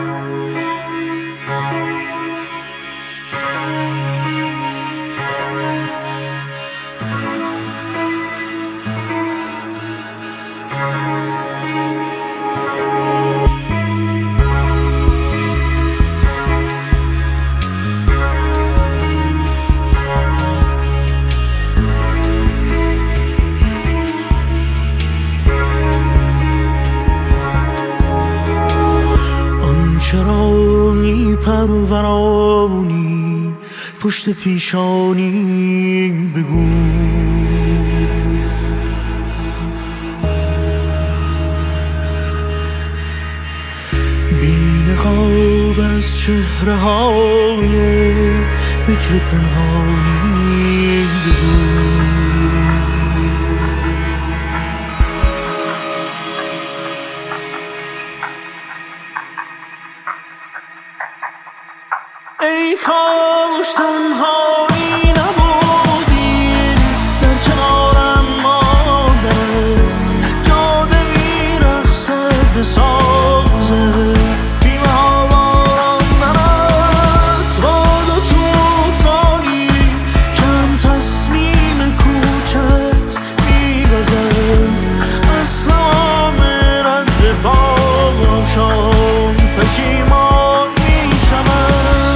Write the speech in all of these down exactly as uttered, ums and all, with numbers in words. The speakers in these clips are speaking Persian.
چرایی پرورانی پشت پیشانی بگو، بی نقاب از چهره های بکر پنهانی بگو. ای کاش تنهایی نبودی در کنارم ماندنت، جاده میرقصد به سازه بیمه ها باراندنت، باد و توفانی کم تصمیم کوچت میوزند از تمام رد پاشان پشیمان میشمند.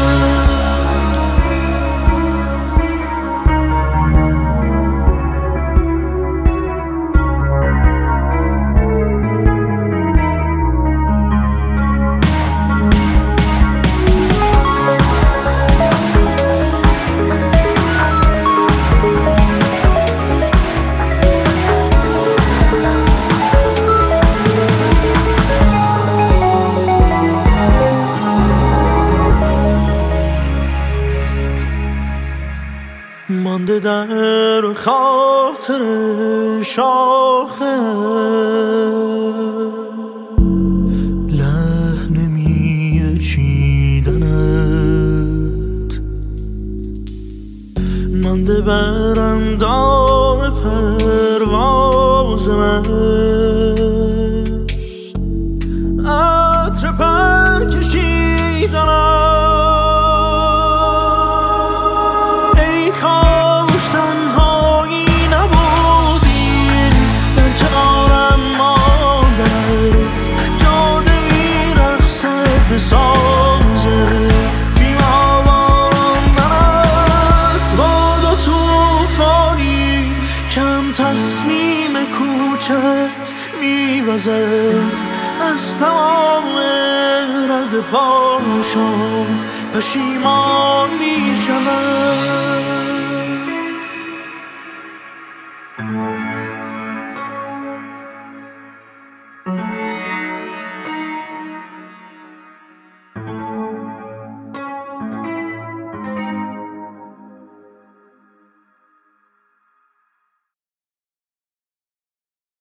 مانده در خاطر شاخه لحن میوه چیدنت، مانده بر اندام پرواز من عطر پر کشیدنت. سازه بیمه ها باراندنت، باد و توفانی کم تصمیم کوچت میوزند از تمام رد پاشان پشیمان میشوند.